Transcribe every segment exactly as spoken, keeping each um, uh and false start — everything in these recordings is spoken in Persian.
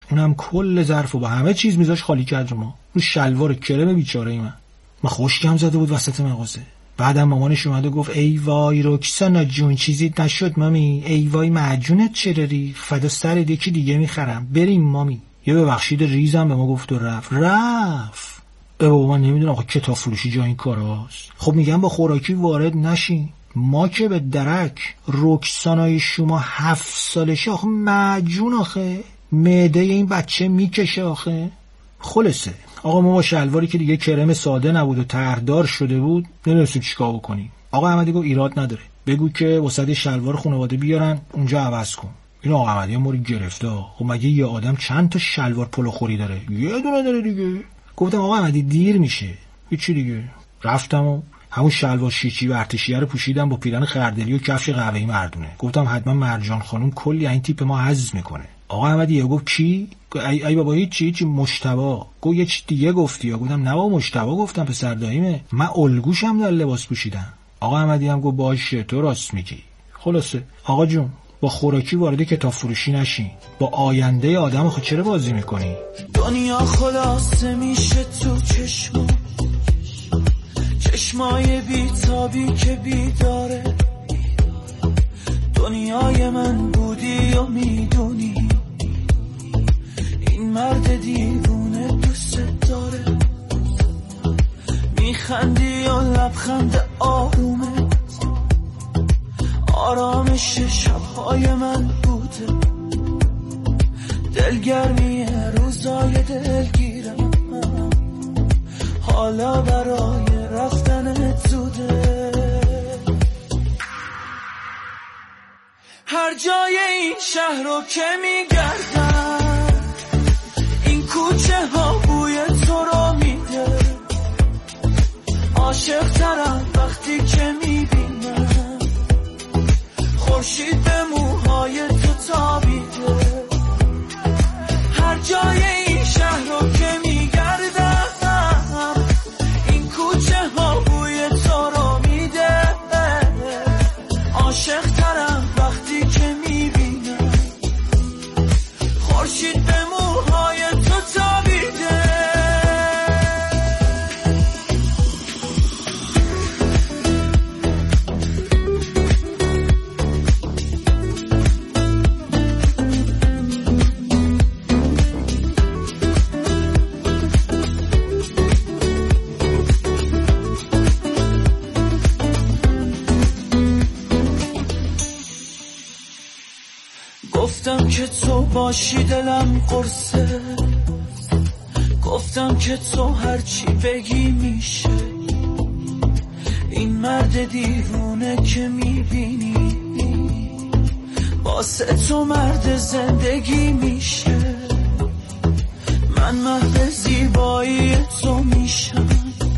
اونم کل ظرفو با همه چیز میذاش خالی کرد رو ما، رو شلوار کرم بیچاره ای من. من خشکم زده بود وسط مغازه. بعدم مامانش اومد و گفت ای وای رکسانا جون چیزی نشد مامی، ای وای معجونت چرا ریخ، فدا سر یکی دیگه میخرم، بریم مامی. یه ببخشید ریزم به ما گفت و رفت رفت ای بابا من نمیدونم آقا کتاب فروشی جا این کاراست. خب میگم با خوراکی وارد نشین. ما که به درک. رکسانای شما هفت سالشه آخه معجون، آخه معده این بچه میکشه آخه. خلاصه آقا ما با شلواری که دیگه کرم ساده نبود و طرحدار شده بود نمی‌دونستیم چیکار بکنیم. آقا احمدی گفت ایراد نداره، بگو که واسه شلوار خانواده بیارن اونجا عوض کن. این آقا احمدی ما رو گرفته. خب مگه یه آدم چند تا شلوار پلو خوری داره؟ یه دونه داره دیگه. گفتم آقا احمدی دیر میشه. هیچی دیگه. رفتم و همون شلوار شیچی و ارتشیه رو پوشیدم با پیرن خردلی و کفش قهوه‌ای مردونه. گفتم حتما مرجان خانم کلی این تیپ ما حظ میکنه. آقا احمدی گفت کی؟ ای ای بابا هیچ چی چی مجتبی. گفت یه چیز دیگه گفتی؟ گفتم نه بابا مجتبی گفتم پسر داییمه، من الگوشم در لباس پوشیدم. آقا احمدی هم گفت باشه تو راست میگی. خلاصه آقا جون با خوراکی وارد کتاب فروشی نشین، با آینده آدم خود چرا بازی میکنی؟ دنیا خلاصه میشه تو چشم، چشمای بیتابی که بیداره. دنیای من بودی و میدونی این مرد دیوونه دوست داره. میخندی و لبخند آرومه آرامش شبهای من بوده. دلگرمی روزای دلگیرم حالا برای رفتن زوده. هر جای این شهر رو که میگردم این کوچه ها بوی تو رو میده. عاشق ترم وقتی که میبینم خورشید به موهای تو تابیده. هر جای این شهر رو که میگردم این کوچه ها بوی تو رو میده. عاشق ترم وقتی که میبینم خورشید به موهای تو تابیده. گفتم که تو باشی دلم قرصه، گفتم که تو هرچی بگی میشه. این مرد دیوونه که میبینی واسه تو مرد زندگی میشه. من محو زیبایی تو میشم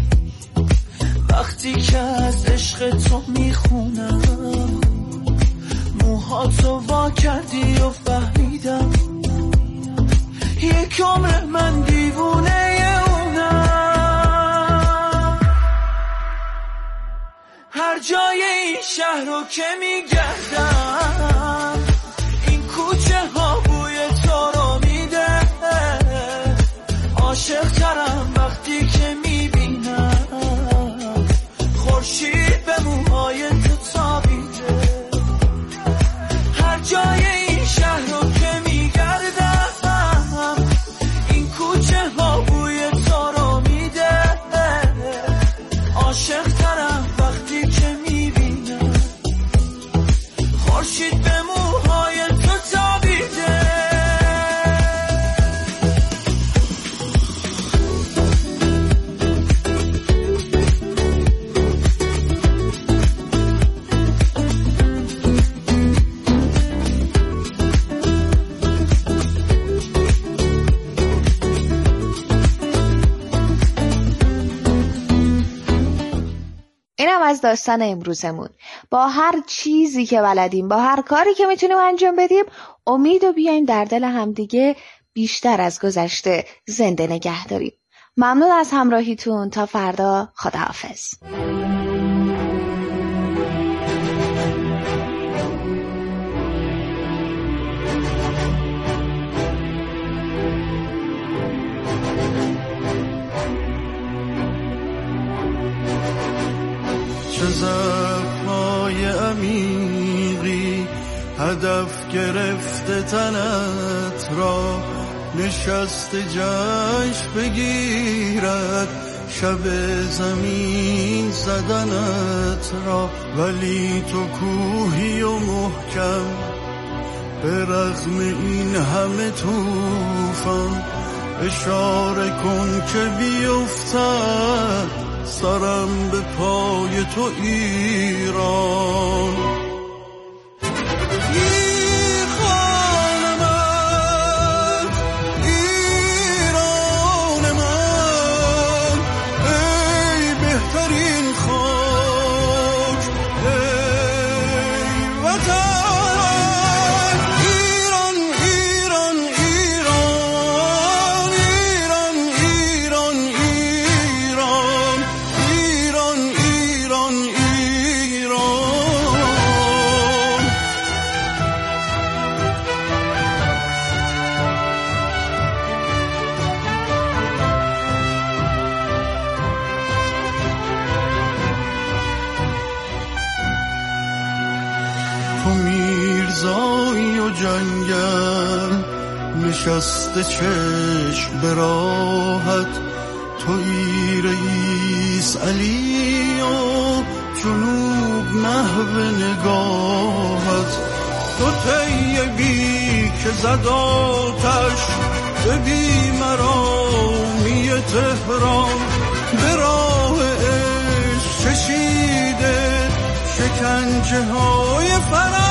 وقتی که از عشق تو میخونم. موهاتو وا کردی و فهمیدم یک عمر من دیوونه اونم. هر جای این شهر رو که میگردم این کوچه ها بوی تو رو میده. عاشق ترم وقتی که میبینم خورشید به موهای تو تابیده. هر جای این شهر رو که میگردم این کوچه ها بوی تو رو میده. عاشق ترم وقتی که میبینم خورشید به موهای تو تابیده. اینم از داستان امروزمون. با هر چیزی که بلدیم، با هر کاری که میتونیم انجام بدیم، امید و بیایم در دل همدیگه بیشتر از گذشته زنده نگه داریم. ممنون از همراهیتون. تا فردا. خداحافظ. چه زخمای عمیقی هدف گرفته تنت را، نشست جشن بگیرد شب زمین زدنت را. ولی تو کوهی و محکم به رغم این همه طوفان، اشاره کن که بیفتد سرم به پای تو ایران. نشسته چشم به راحت، تویی رئیس علی و جنوب نحو نگاهت. تو طیبی که زد آتش به بیمرامی تهران، به راه عشق کشیده شکنجه های فراوان.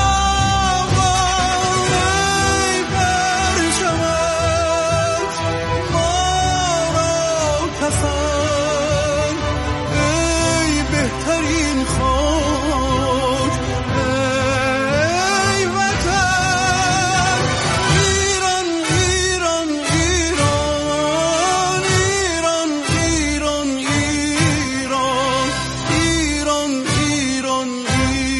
ای بهترین خاک، ای وطن، ایران ایران ایران ایران ایران ایران ایران ایران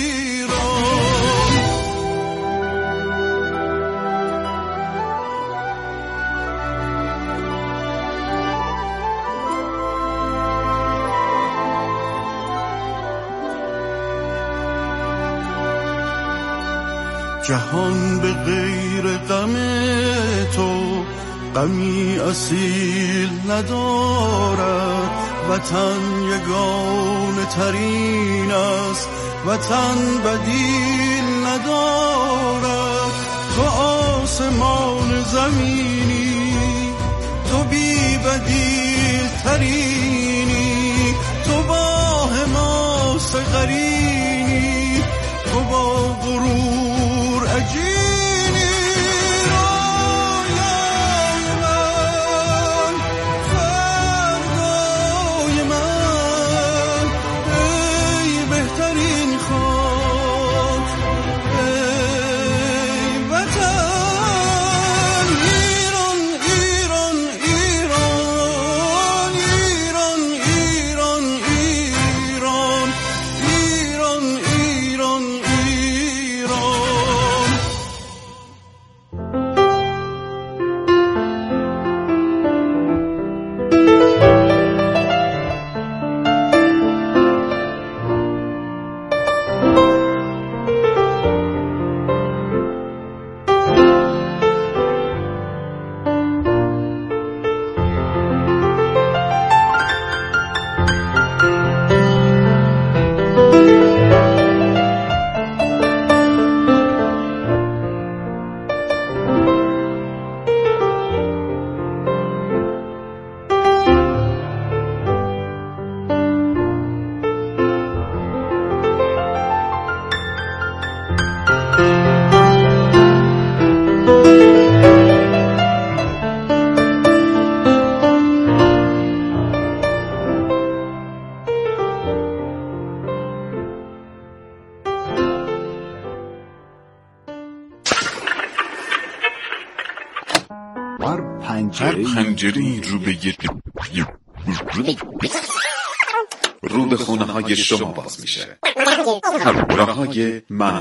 جهان به غیر غم تو غمی اصیل ندارد. وطن یگانه ترین است، وطن بدیل ندارد. تو آسمان زمینی، تو بی بدیل ترینی، تو با حماس قرینی، تو با غرور عجینی. رویای من، فردای من، ای بهترین خاک، ای وطن، ایران ایران ایران ایران ایران ایران ایران ایران هر پنجره‌ای رو به یه رو به خونه های شما باز میشه. راه های من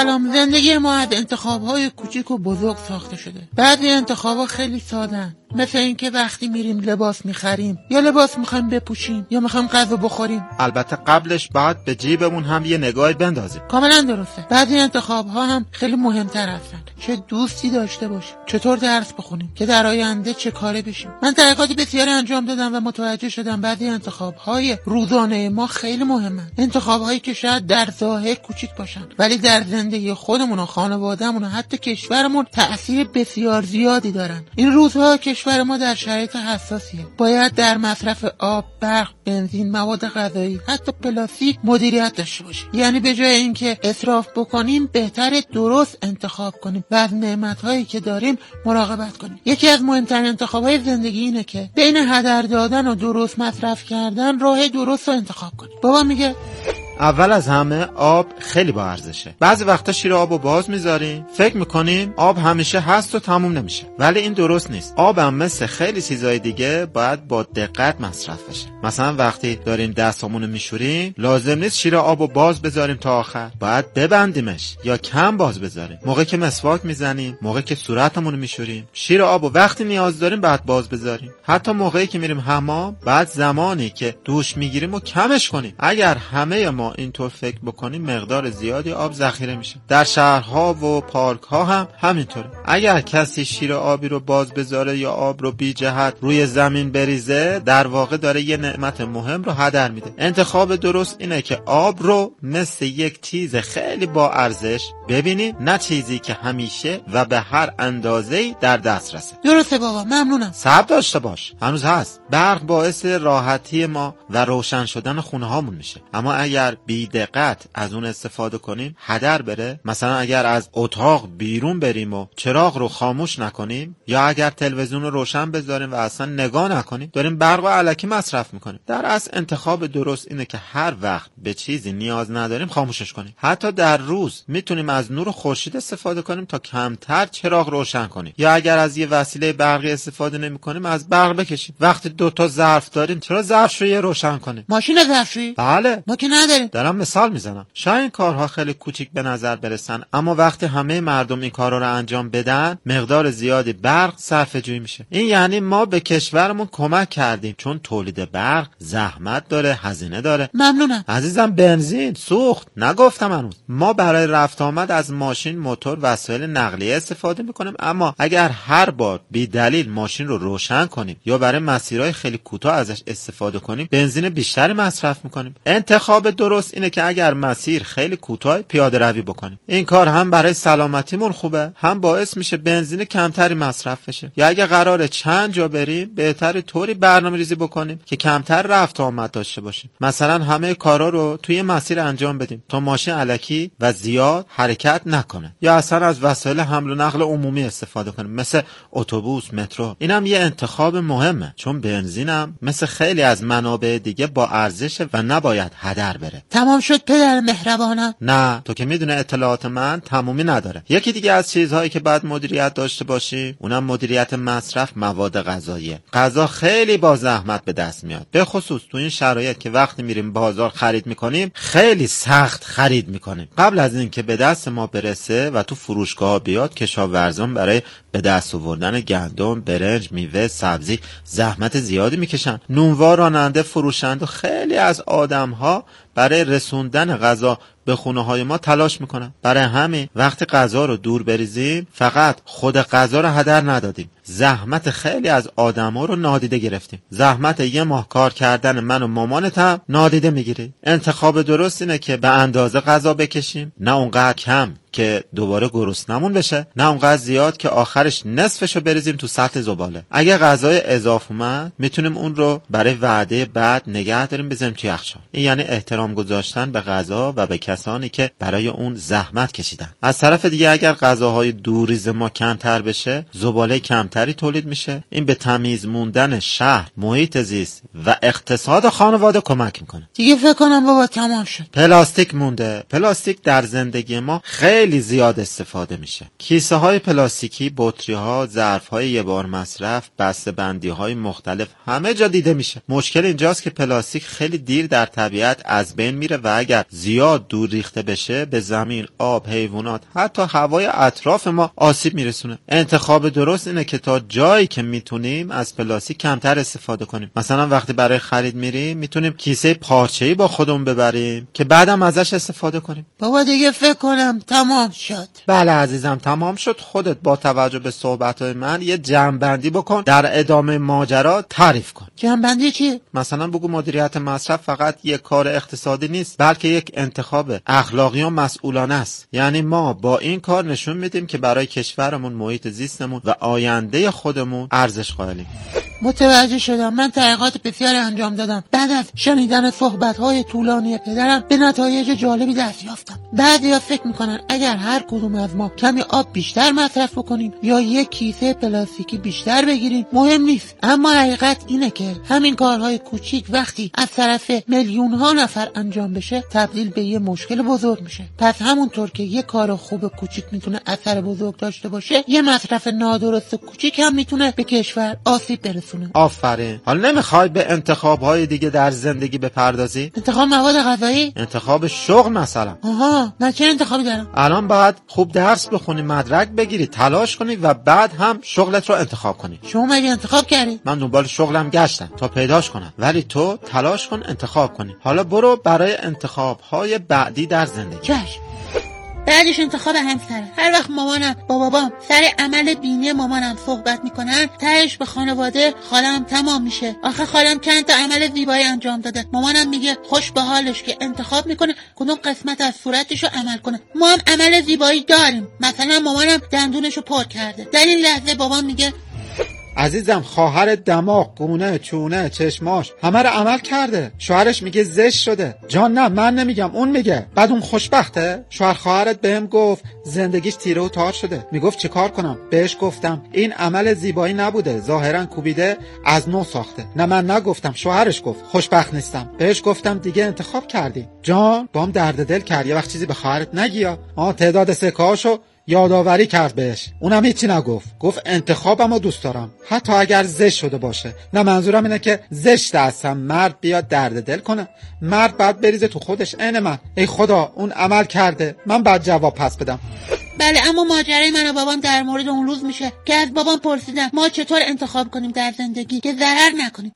سلام. زندگی ما از انتخاب‌های کوچیک و بزرگ ساخته شده. بعضی انتخاب‌ها خیلی ساده‌اند، مثل اینکه وقتی میریم لباس میخریم یا لباس میخوایم بپوشیم یا میخوایم غذا بخوریم. البته قبلش باید به جیبمون هم یه نگاهی بندازیم. کاملا درسته. بعضی انتخاب‌ها هم خیلی مهمتر هستند. چه دوستی داشته باشیم، چطور درس بخونیم، که در آینده چه کاره بشیم. من تحقیقات بسیاری انجام دادم و متوجه شدم بعضی انتخاب‌های روزانه ما خیلی مهمن. انتخاب‌هایی که شاید در ظاهر کوچیک باشن ولی در زندگی خودمون و خانواده‌مون و حتی کشورمون تأثیر بسیار زیادی دارن. این روزها کشور ما در شرایط حساسیه. باید در مصرف آب، برق، بنزین، مواد غذایی، حتی پلاستیک مدیریت داشته باشیم. یعنی به جای اینکه اسراف بکنیم بهتره درست انتخاب کنیم و از نعمت‌هایی که داریم مراقبت کنیم. یکی از مهمترین انتخاب‌های زندگی اینه که بین هدر دادن و درست مصرف کردن راه درست رو انتخاب کنیم. بابا میگه اول از همه آب خیلی با ارزشه. بعضی وقتا شیر آبو باز میذاریم، فکر میکنیم آب همیشه هست و تموم نمیشه، ولی این درست نیست. آب هم مثل خیلی چیزای دیگه باید با دقت مصرف بشه. مثلا وقتی داریم دستامونو میشوریم لازم نیست شیر آبو باز بذاریم تا آخر، باید ببندیمش یا کم باز بذاریم. موقعی که مسواک میزنیم، موقعی که صورتمونو میشوریم، شیر آبو وقتی نیاز داریم باید باز بذاریم. حتی موقعی که میریم حمام، بعد زمانی که دوش میگیریم و کمش کنیم. اگر همه ما اینطور فکر بکنیم مقدار زیادی آب ذخیره میشه. در شهرها و پارک ها هم همینطوره. اگر کسی شیر آبی رو باز بذاره یا آب رو بی جهت روی زمین بریزه، در واقع داره یه نعمت مهم رو هدر میده. انتخاب درست اینه که آب رو مثل یک چیز خیلی با ارزش ببینیم، نه چیزی که همیشه و به هر اندازه‌ای در دسترسه. درسته بابا، ممنونم. صبر داشته باش، هنوز هست. برق باعث راحتی ما و روشن شدن خونه هامون میشه، اما اگر بی دقت از اون استفاده کنیم هدر بره. مثلا اگر از اتاق بیرون بریم و چراغ رو خاموش نکنیم یا اگر تلویزیون رو روشن بذاریم و اصلا نگاه نکنیم، داریم برق و الکی مصرف میکنیم. در اصل انتخاب درست اینه که هر وقت به چیزی نیاز نداریم خاموشش کنیم. حتی در روز میتونیم از نور خورشید استفاده کنیم تا کمتر چراغ روشن کنیم، یا اگر از یه وسیله برقی استفاده نمیکنیم از برق بکشیم. وقتی دو تا ظرف داریم چرا ظرفشویی روشن کنیم؟ ماشین ظرفشویی؟ بله، ما که نداریم. دارم مثال میزنم. شاید این کارها خیلی کوچیک به نظر برسن، اما وقتی همه مردم این کارا رو انجام بدن مقدار زیادی برق صرفه جویی میشه. این یعنی ما به کشورمون کمک کردیم، چون تولید برق زحمت داره، هزینه داره. ممنونم. عزیزم بنزین، سوخت نگفتم هنوز. ما برای رفت آمد از ماشین، موتور، وسایل نقلیه استفاده میکنیم، اما اگر هر بار بی دلیل ماشین رو روشن کنیم یا برای مسیرهای خیلی کوتاه ازش استفاده کنیم بنزین بیشتری مصرف میکنیم. انتخاب درست اینه که اگر مسیر خیلی کوتاه پیاده روی بکنیم. این کار هم برای سلامتیمون خوبه، هم باعث میشه بنزین کمتری مصرف بشه. یا اگه قراره چند جا بریم بهتره طوری برنامه‌ریزی بکنیم که کمتر رفت و آمد داشته باشیم. مثلا همه کارا رو توی مسیر انجام بدیم تا ماشین الکی و زیاد حرکت نکنه، یا اصلا از وسایل حمل و نقل عمومی استفاده کنیم مثل اتوبوس، مترو. اینم یه انتخاب مهمه، چون بنزینم مثل خیلی از منابع دیگه با ارزشه و نباید هدر بره. تمام شد پدر مهربانم؟ نه، تو که میدونه اطلاعات من تمومی نداره. یکی دیگه از چیزهایی که باید مدیریت داشته باشیم اونم مدیریت مصرف مواد غذاییه. غذا خیلی با زحمت به دست میاد، به خصوص تو این شرایط که وقتی میریم بازار خرید میکنیم خیلی سخت خرید میکنیم. قبل از اینکه به دست ما برسه و تو فروشگاه بیاد کشاورزان برای به دست آوردن گندم، برنج، میوه، سبزی زحمت زیادی میکشن. نونوار، راننده، فروشنده، خیلی از آدم‌ها برای رسوندن غذا به خونه های ما تلاش میکنن. برای همین وقتی غذا رو دور بریزیم فقط خود غذا رو هدر ندادیم، زحمت خیلی از آدما رو نادیده گرفتیم. زحمت یه ماه کار کردن من و مامانت هم نادیده میگیری. انتخاب درست اینه که به اندازه غذا بکشیم، نه اونقدر کم که دوباره گرسنمون بشه، نه اونقدر زیاد که آخرش نصفشو بریزیم تو سطح زباله. اگه غذای اضافه اومد میتونیم اون رو برای وعده بعد نگه داریم بذاریم توی یخچال. این یعنی احترام گذاشتن به غذا و به کسانی که برای اون زحمت کشیدن. از طرف دیگه اگر غذاهای دوریز ما کمتر بشه زباله کمتری تولید میشه. این به تمیز موندن شهر، محیط زیست و اقتصاد خانواده کمک میکنه. دیگه فکر کنم بابا تمام شد. پلاستیک مونده. پلاستیک در زندگی ما خیلی خیلی زیاد استفاده میشه. کیسه های پلاستیکی، بطری ها، ظرف های یه بار مصرف، بسته بندی های مختلف همه جا دیده میشه. مشکل اینجاست که پلاستیک خیلی دیر در طبیعت از بین میره و اگر زیاد دور ریخته بشه به زمین، آب، حیوانات، حتی هوای اطراف ما آسیب میرسونه. انتخاب درست اینه که تا جایی که میتونیم از پلاستیک کمتر استفاده کنیم. مثلا وقتی برای خرید میریم میتونیم کیسه پارچه‌ای با خودمون ببریم که بعدم ازش استفاده کنیم. بابا دیگه فکر کنم تمام شد. بله عزیزم تمام شد. خودت با توجه به صحبت‌های من یه جمع‌بندی بکن، در ادامه ماجرا تعریف کن. جمع‌بندی چی؟ مثلا بگو مدیریت مصرف فقط یک کار اقتصادی نیست، بلکه یک انتخاب اخلاقی و مسئولانه است. یعنی ما با این کار نشون میدیم که برای کشورمون، محیط زیستمون و آینده خودمون ارزش قائلیم. متوجه شدم. من تحقیقات بسیاری انجام دادم. بعد از شنیدن صحبت‌های طولانی پدرم به نتایج جالبی دست یافتم. بعضیا فکر میکنن اگر هر کدوم از ما کمی آب بیشتر مصرف بکنیم یا یک کیسه پلاستیکی بیشتر بگیریم مهم نیست، اما حقیقت اینه که همین کارهای کوچیک وقتی از طرف میلیون ها نفر انجام بشه تبدیل به یه مشکل بزرگ میشه. پس همونطور که یه کار خوب کوچیک میتونه اثر بزرگ داشته باشه، یه مصرف نادرست کوچیک هم میتونه به کشور آسیب برسونه. آفرین. حالا نمیخوای به انتخاب‌های دیگه در زندگی بپردازی؟ انتخاب مواد غذایی؟ انتخاب شغل مثلا. آها، من چه انتخابی دارم؟ الان باید خوب درس بخونی، مدرک بگیری، تلاش کنی و بعد هم شغلت رو انتخاب کنی. شما مگه انتخاب کردی؟ من دنبال شغلم گشتم تا پیداش کنم، ولی تو تلاش کن انتخاب کنی. حالا برو برای انتخاب‌های بعدی در زندگی. چشم. بعدش انتخاب همسره. هر وقت مامانم با بابام سر عمل دینی مامانم صحبت میکنن، تهش به خانواده خالم تمام میشه. آخه خالم چند تا عمل زیبایی انجام داده. مامانم میگه خوش به حالش که انتخاب میکنه کدوم قسمت از صورتشو عمل کنه. ما هم عمل زیبایی داریم. مثلا مامانم دندونشو پر کرده. در این لحظه بابام میگه عزیزم خواهر دماغ، گونه، چونه، چشماش همه رو عمل کرده. شوهرش میگه زشت شده. جان نه من نمیگم، اون میگه. بعد اون خوشبخته. شوهر خواهرت بهم گفت زندگیش تیره و تار شده. میگفت چیکار کنم؟ بهش گفتم این عمل زیبایی نبوده، ظاهرا کوبیده از نو ساخته. نه من نگفتم، شوهرش گفت. خوشبخت نیستم. بهش گفتم دیگه انتخاب کردی. جان بام درد دل کرد. یه وقت چیزی به خواهرت نگیا. آ تعداد سکه‌هاشو یادآوری کرد بهش. اونم هیچی نگفت. گفت انتخابمو دوست دارم حتی اگر زشت شده باشه. نه منظورم اینه که زشت هستم مرد بیاد درد دل کنه. مرد بعد بریزه تو خودش. عین من. ای خدا اون عمل کرده، من بعد جواب پس بدم. بله، اما ماجرای من و بابام در مورد اون روز میشه که از بابام پرسیدم ما چطور انتخاب کنیم در زندگی که ضرر نکنیم.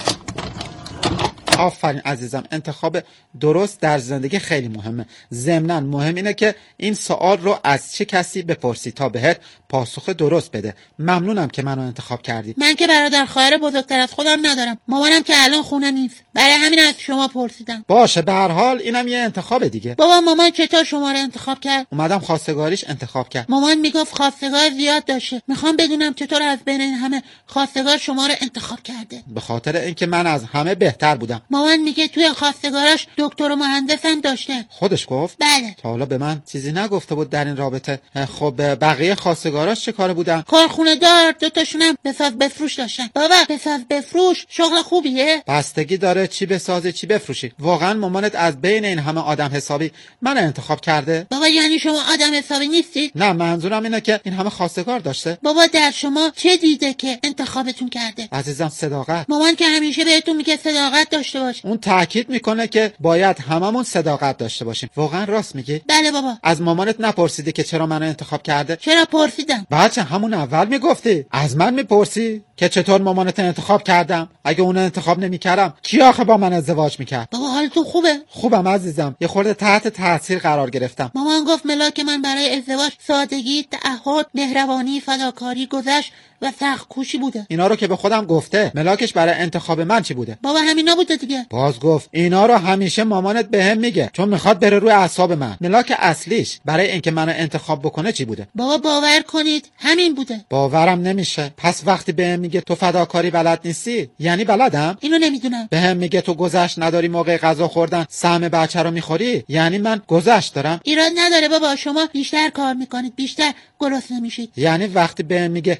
آفرین عزیزم. انتخاب درست در زندگی خیلی مهمه. ضمناً مهم اینه که این سوال رو از چه کسی بپرسی تا بهت پاسخ درست بده. ممنونم که منو انتخاب کردی. من که برادر خواهر بزرگتر از خودم ندارم. مامانم که الان خونه نیست. برای همین از شما پرسیدم. باشه، به هر حال اینم یه انتخاب دیگه. بابا مامان چطور شما رو انتخاب کرد؟ اومدم خواستگاریش انتخاب کرد. مامان میگفت خواستگار زیاد داشته. میخوام بدونم چطور از بین این همه خواستگار شما رو انتخاب کرده. به خاطر اینکه من از همه بهتر بودم. مامان میگه توی خواستگاراش دکتر و مهندس هم داشته. خودش گفت؟ بله. تا حالا به من چیزی نگفته بود در این رابطه. خب بقیه خواستگاراش چه کاره بودن؟ کارخونه دار، دو تاشون هم بساز بفروش داشتن. بابا بساز بفروش شغل خوبیه؟ بستگی داره چی بسازی چی بفروشی. واقعا مامانت از بین این همه آدم حسابی من انتخاب کرده؟ بابا یعنی شما آدم حسابی نیستی؟ نه منظورم اینه که این همه خواستگار داشته. بابا در شما چه دیده که انتخابتون کرده؟ عزیزم صداقت. مامان که همیشه بهتون میگه صداقت داشته باش. اون تاکید میکنه که باید هممون صداقت داشته باشیم. واقعا راست میگی؟ بله بابا. از مامانت نپرسیدی که چرا منو انتخاب کرده؟ چرا پرسیدم. بچه همون اول میگفتی. از من میپرسی که چطور مامانت انتخاب کردم؟ اگه اون انتخاب نمیکردم کی آخه با من ازدواج میکرد؟ بابا حالتون خوبه؟ خوبم عزیزم. یه خورده تحت تاثیر قرار گرفتم. مامان گفت ملاک من برای ازدواج سادگی، تعهد، مهربانی، فداکاری، گذشت و سخت کوشی بوده. اینا رو که به خودم گفته. ملاکش برای انتخاب من چی بوده؟ بابا همینا بوده دیگه. باز گفت اینا رو همیشه مامانت بهم میگه چون میخواد بره روی اعصاب من. ملاک اصلیش برای اینکه منو انتخاب بکنه چی بوده؟ بابا باور کنید همین بوده. باورم نمیشه. پس وقتی بهم میگه تو فداکاری بلد نیستی یعنی بلدم؟ اینو نمیدونم. بهم میگه تو گذشت نداری موقع غذا خوردن سهم بچه رو میخوری یعنی من گذشت دارم؟ ایراد نداره بابا، شما بیشتر کار میکنید، بیشتر گرسنه میشید. یعنی وقتی بهم میگه تو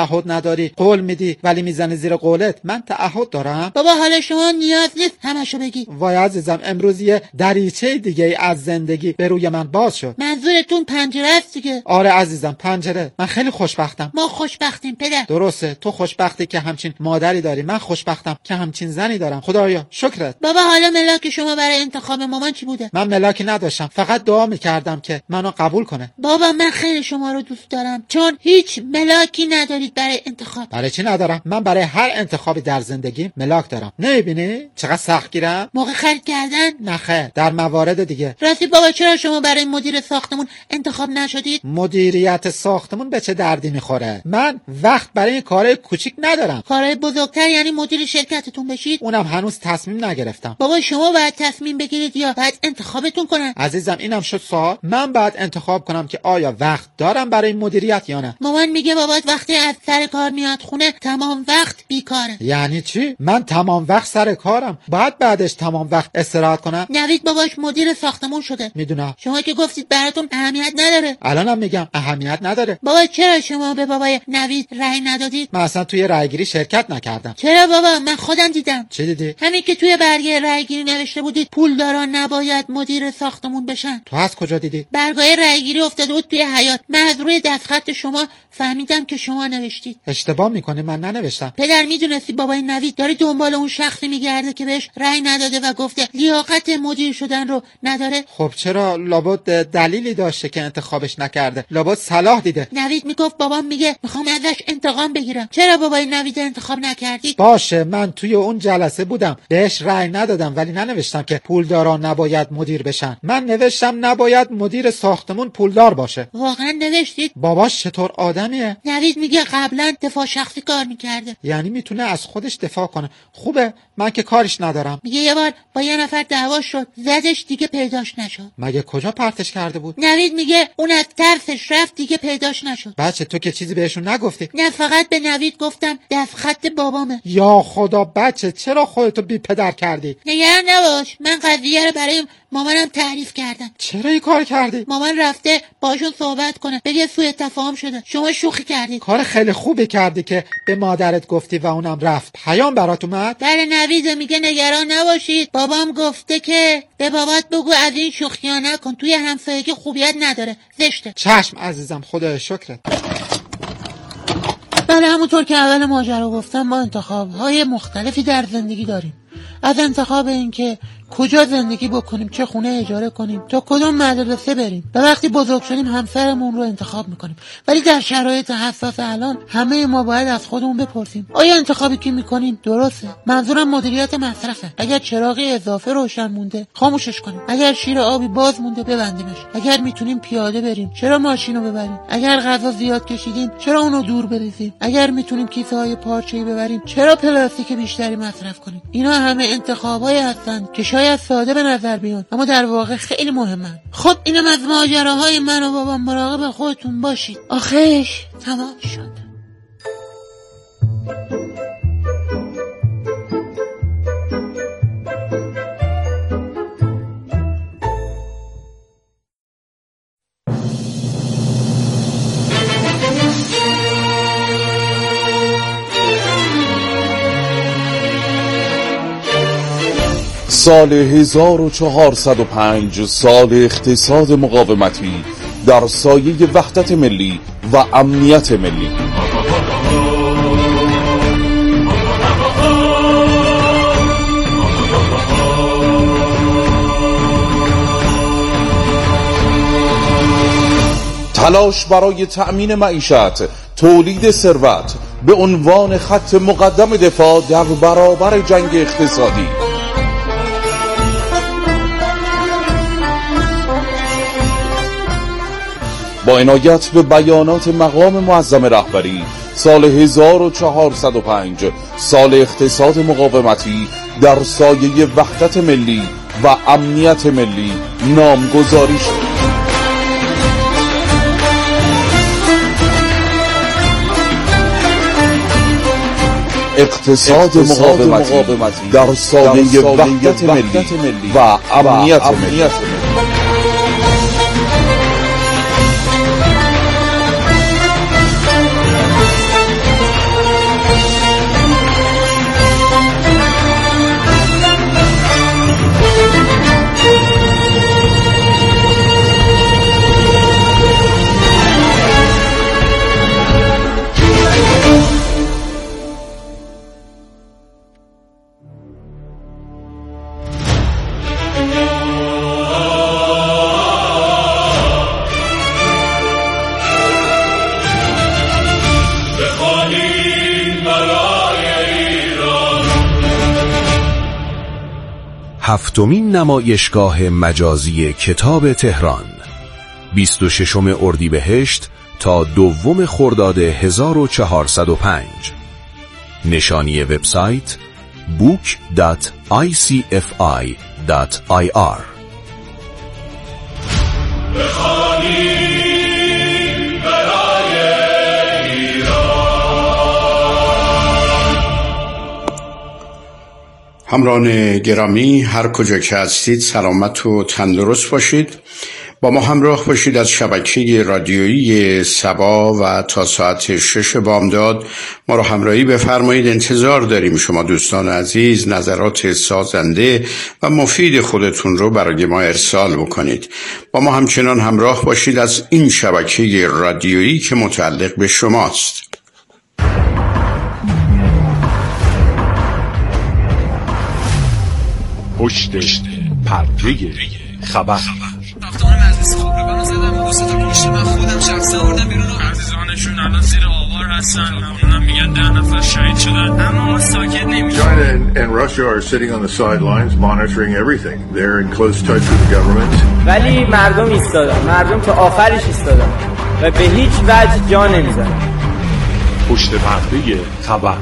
تعهد نداری، قول میدی ولی میزنی زیر قولت. من تعهد دارم؟ بابا حالا شما نیاز نیست همشو بگی. وای عزیزم، امروز یه دریچه دیگه از زندگی به روی من باز شد. منظورتون پنجره است دیگه؟ آره عزیزم، پنجره. من خیلی خوشبختم. ما خوشبختیم پدر. درسته، تو خوشبختی که همچین مادری داری، من خوشبختم که همچین زنی دارم. خدایا شکرت. بابا حالا ملاک شما برای انتخاب مامان چی بوده؟ من ملاکی نداشتم، فقط دعا میکردم که منو قبول کنه. بابا من خیلی شما رو دوست دارم، چون هیچ ملاکی ندارید برای انتخاب. برای چی ندارم؟ من برای هر انتخابی در زندگی ملاک دارم. نمیبینی چقدر سختگیرم؟ موقع خرید کردن؟ نخه، در موارد دیگه. راستی بابا چرا شما برای مدیر ساختمون انتخاب نشدید؟ مدیریت ساختمون به چه دردی میخوره؟ من وقت برای این کارهای کوچیک ندارم. کارهای بزرگتر یعنی مدیر شرکتتون بشید؟ اونم هنوز تصمیم نگرفتم. بابا شما باید تصمیم بگیرید یا باید انتخابتون کنن؟ عزیزم اینم شد سوال. من باید انتخاب کنم که آیا وقت دارم برای مدیریت یا نه. مامان میگه بابات وقتی از سر کار میاد خونه تمام وقت بیکاره. یعنی چی؟ من تمام وقت سر کارم، باید بعدش تمام وقت استراحت کنم؟ نوید باباش مدیر ساختمون شده. میدونم. شما که گفتید براتون اهمیت نداره. الانم میگم اهمیت نداره. بابا چرا شما به بابای نوید رأی ندادید؟ من اصلا توی رأیگیری شرکت نکردم. چرا بابا؟ من خودم دیدم. چی دیدی؟ همین که توی برگه رأیگیری نوشته بودید پولداران نباید مدیر ساختمون بشن. تو از کجا دیدی؟ برگه رأیگیری افتاده بود توی حیاط. من از روی دستخط شما فهمیدم که شما نوشتید. اشتباه میکنی، من ننوشتم. پدر میدونستی بابای نوید داره دنبال اون شخصی میگرده که بهش رأی نداده و گفته لیاقت مدیر شدن رو نداره؟ خب چرا؟ لابد دلیلی داشته که انتخابش نکرده. لابد صلاح دیده. نوید میگفت بابام میگه میخوام ازش انتقام بگیرم. چرا بابای نوید انتخاب نکردید؟ باشه، من توی اون جلسه بودم، بهش رأی ندادم، ولی ننوشتم که پولداران نباید مدیر بشن. من نوشتم نباید مدیر ساختمون پولدار باشه. واقعا نوشتید؟ باباش چطور آدمیه؟ نوید میگه قبلا دفاع شخصی کار میکرده. یعنی میتونه از خودش دفاع کنه. خوبه، من که کاریش ندارم. میگه یه بار با یه نفر دعوا شد، زدش دیگه پیداش نشد. مگه کجا پرتش کرده بود؟ نوید میگه اون از ترسش رفت دیگه پیداش نشد. بچه تو که چیزی بهشون نگفتی؟ نه، فقط به نوید گفتم دستخط بابامه. یا خدا بچه، چرا خودتو بی پدر کردی؟ نگران نباش، من قضیه رو برای مامانم تعریف کردم. چرا این کار کردی؟ مامان رفته باشون صحبت کنه، بگه سوء تفاهم شده، شما شوخی کردید. کار خیلی خوبی کردی که به مادرت گفتی و اونم رفت. پیام برات اومد؟ بله، نوید میگه نگران نباشید، بابام گفته که به بابات بگو از این شوخی‌ها نکن، توی همسایگی خوبیت نداره، زشته. چشم عزیزم، خدا شکرت. بله، همونطور که اول ماجرا گفتم ما انتخاب‌های مختلفی در زندگی داریم. از انتخاب این که کجا زندگی بکنیم، چه خونه اجاره کنیم، تا کدوم مدرسه بریم، و وقتی بزرگ شدیم همسرمون رو انتخاب میکنیم. ولی در شرایط حساس الان همه ما باید از خودمون بپرسیم آیا انتخابی که میکنیم درسته؟ منظورم مدیریت مصرفه. اگر چراغی اضافه روشن مونده خاموشش کنیم، اگر شیر آبی باز مونده ببندیمش، اگر میتونیم پیاده بریم چرا ماشینو ببریم، اگر غذا زیاد کشیدیم چرا اونو دور بریزیم، اگر میتونیم کیسه های پارچه‌ای ببریم چرا پلاستیک بیشتری مصرف کنیم. اینا همه انتخابایی هستن که شاید ساده به نظر بیان اما در واقع خیلی مهمن. خب اینم از ماجراهای من و بابام. مراقب خودتون باشید. آخرش تمام شد. سال هزار و چهارصد و پنج، سال اقتصاد مقاومتی در سایه وحدت ملی و امنیت ملی. تلاش برای تأمین معیشت، تولید ثروت به عنوان خط مقدم دفاع در برابر جنگ اقتصادی. با عنایت به بیانات مقام معظم رهبری، سال هزار و چهارصد و پنج سال اقتصاد مقاومتی در سایه وحدت ملی و امنیت ملی نامگذاری شد. اقتصاد مقاومتی در سایه وحدت ملی و امنیت ملی. هفتمین نمایشگاه مجازی کتاب تهران، بیست و ششم اردیبهشت تا دوم خرداد هزار و چهارصد و پنج. نشانی وبسایت بوک دات آی سی اف آی دات آی آر. همراهان گرامی، هر کجا که هستید سلامت و تندرست باشید. با ما همراه باشید از شبکه رادیویی سبا و تا ساعت شش بامداد ما رو همراهی بفرمایید. انتظار داریم شما دوستان عزیز نظرات سازنده و مفید خودتون رو برای ما ارسال بکنید. با ما همچنان همراه باشید از این شبکه رادیویی که متعلق به شماست. پشت پرده خبر. رفتار مجلس خبرگان رو زدم، دو سه تا کشته من خودم شخصا آوردم بیرون. عزیزانشون الان زیر آوار هستن، اونم میگن ده نفر شهید شدن، اما ما ساکت نمیشیم. China and, and Russia are sitting on the sidelines monitoring everything. They're in close touch with the government. ولی مردم ایستادن، مردم تا آخرش ایستادن و به هیچ وجه جا نمیزنن. پشت پرده خبر.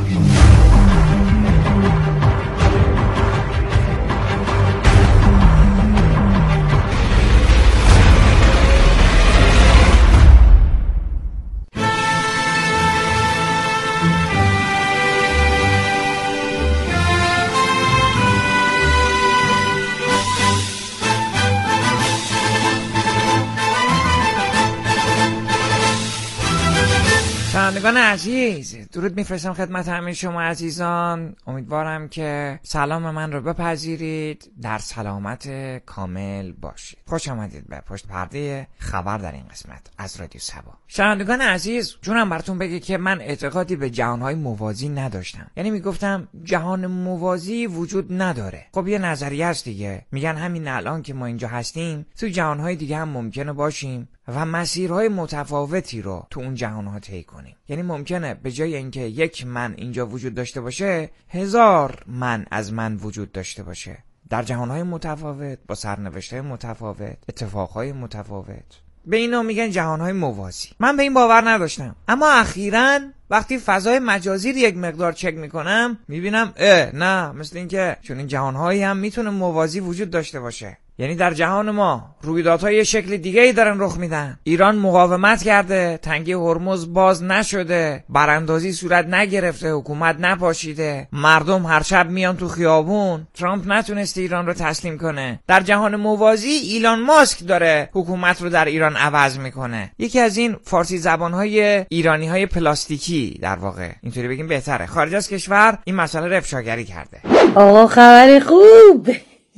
شنوندگان عزیز، درود میفرستم خدمت همه شما عزیزان. امیدوارم که سلام من رو بپذیرید، در سلامت کامل باشید. خوش آمدید به پشت پرده خبر در این قسمت از رادیو سبا. شنوندگان عزیز، جونم براتون بگه که من اعتقادی به جهانهای موازی نداشتم. یعنی میگفتم جهان موازی وجود نداره. خب یه نظریه است دیگه. میگن همین الان که ما اینجا هستیم تو جهانهای دیگه هم ممکنه باشیم و مسیرهای متفاوتی رو تو اون جهانها طی کنیم. یعنی ممکنه به جای اینکه یک من اینجا وجود داشته باشه، هزار من از من وجود داشته باشه در جهانهای متفاوت با سرنوشت‌های متفاوت، اتفاقهای متفاوت. به اینا میگن جهانهای موازی. من به این باور نداشتم، اما اخیراً وقتی فضای مجازی رو یک مقدار چک میکنم میبینم اه نه، مثل این که چون این جهانهایی هم میتونه موازی وجود داشته باشه. یعنی در جهان ما رویدادها یه شکل دیگه ای دارن رخ میدن. ایران مقاومت کرده، تنگی هرمز باز نشده، براندازی صورت نگرفته، حکومت نپاشیده، مردم هر شب میان تو خیابون، ترامپ نتونسته ایران رو تسلیم کنه. در جهان موازی ایلان ماسک داره حکومت رو در ایران عوض میکنه. یکی از این فارسی زبانهای ایرانی های پلاستیکی، در واقع اینطوری بگیم بهتره، خارج از کشور این مسئله رو افشاگری کرده. آقا خبر خوب،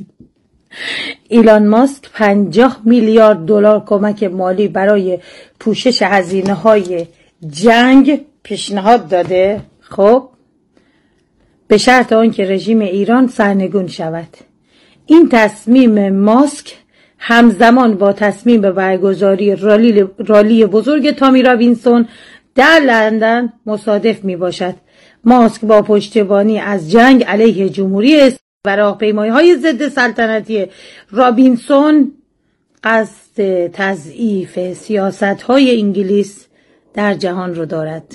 ایلان ماسک پنجاه میلیارد دلار کمک مالی برای پوشش هزینه‌های جنگ پیشنهاد داده. خب به شرط آنکه رژیم ایران سرنگون شود. این تصمیم ماسک همزمان با تصمیم برگزاری رالی, رالی بزرگ تامی رابینسون در لندن مصادف می باشد. ماسک با پشتیبانی از جنگ علیه جمهوری اسلامی و راهپیمایی‌های ضد سلطنتی رابینسون قصد تضعیف سیاست‌های انگلیس در جهان رو دارد.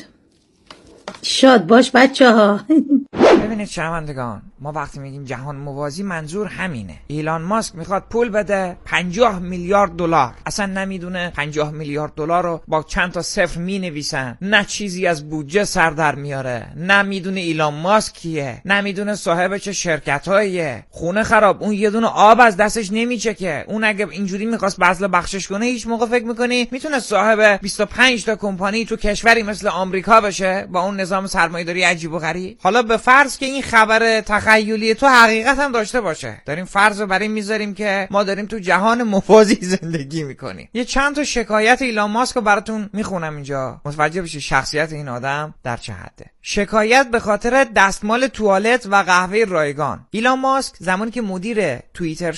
شاد باش بچه‌ها. ببینید شنوندگان، ما وقتی میگیم جهان موازی منظور همینه. ایلان ماسک میخواد پول بده پنجاه میلیارد دلار. اصلا نمیدونه پنجاه میلیارد دلار رو با چند تا صفر مینویسن، نه چیزی از بودجه سر در میاره، نه میدونه ایلان ماسک کیه، نه میدونه صاحب چه شرکتاییه. خونه خراب، اون یه دونه آب از دستش نمیچکه. اون اگه اینجوری میخواست بذل بخشش کنه، هیچ موقع فکر میکنی میتونه صاحب بیست و پنج تا کمپانی تو کشوری مثل آمریکا بشه با اون نظام سرمایه‌داری عجیب و غریب؟ حالا به فرض که این خبر تخیلی تو حقیقت هم داشته باشه، داریم فرض رو برای میذاریم که ما داریم تو جهان موازی زندگی میکنیم. یه چند تا شکایت ایلان ماسک رو براتون میخونم اینجا، متوجه بشید شخصیت این آدم در چه حده. شکایت به خاطر دستمال توالت و قهوه رایگان. ایلان ماسک زمانی که مدیر توییتر